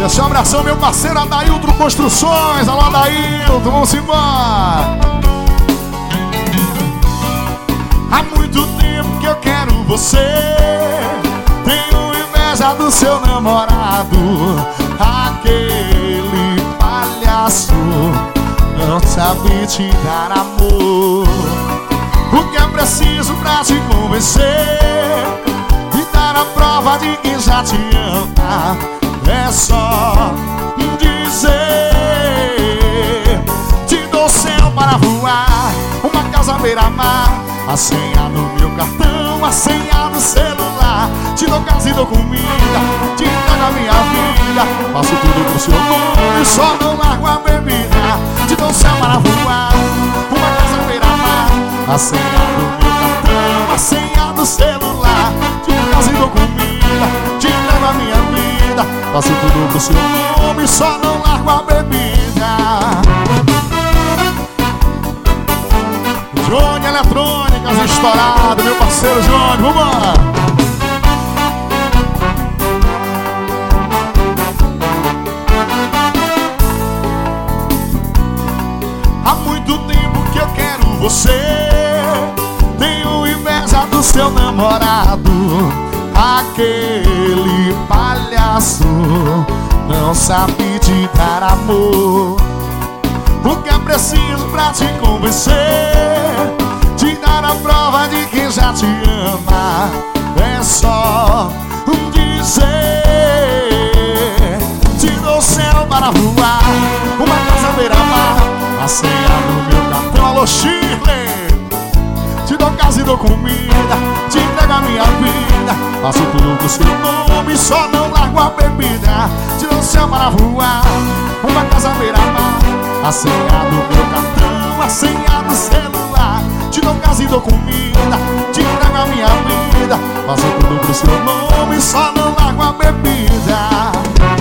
Esse é um abração, meu parceiro Adailton Construções. Alô, Adailton, vamos embora. Há muito tempo que eu quero você. Tenho inveja do seu namorado. Aquele palhaço não sabe te dar amor. O que é preciso pra te convencer e dar a prova de que já te ama é só dizer: te dou céu para voar, uma casa beira-mar, a senha do meu cartão, a senha do celular. Te dou casa e dou comida, te entrego a minha vida, faço tudo pro seu nome, só não largo a bebida. Te dou céu para voar, uma casa beira-mar, a senha do meu cartão, a senha do celular. Te dou casa e dou comida, te entrego a minha vida, faço tudo pro seu nome, só não largo a bebida. Johnny Eletrônicas estourado, meu parceiro Johnny, vambora! Há muito tempo que eu quero você. Tenho inveja do seu namorado. Aquele palhaço não sabe te dar amor. O que é preciso pra te convencer, te dar a prova de que já te ama, é só dizer: te dou céu para voar, uma casa beira-mar, a senha do meu cartão. Alô, Shirley! Te dou casa e dou comida, te entrego a minha vida, faço tudo com seu nome, só não largo a bebida. Te dou céu para voar, uma casa beira-mar, a senha do meu cartão, a senha do celular. Te dou casa e dou comida, te entrego a minha vida, faço tudo pro seu nome, só não largo a bebida.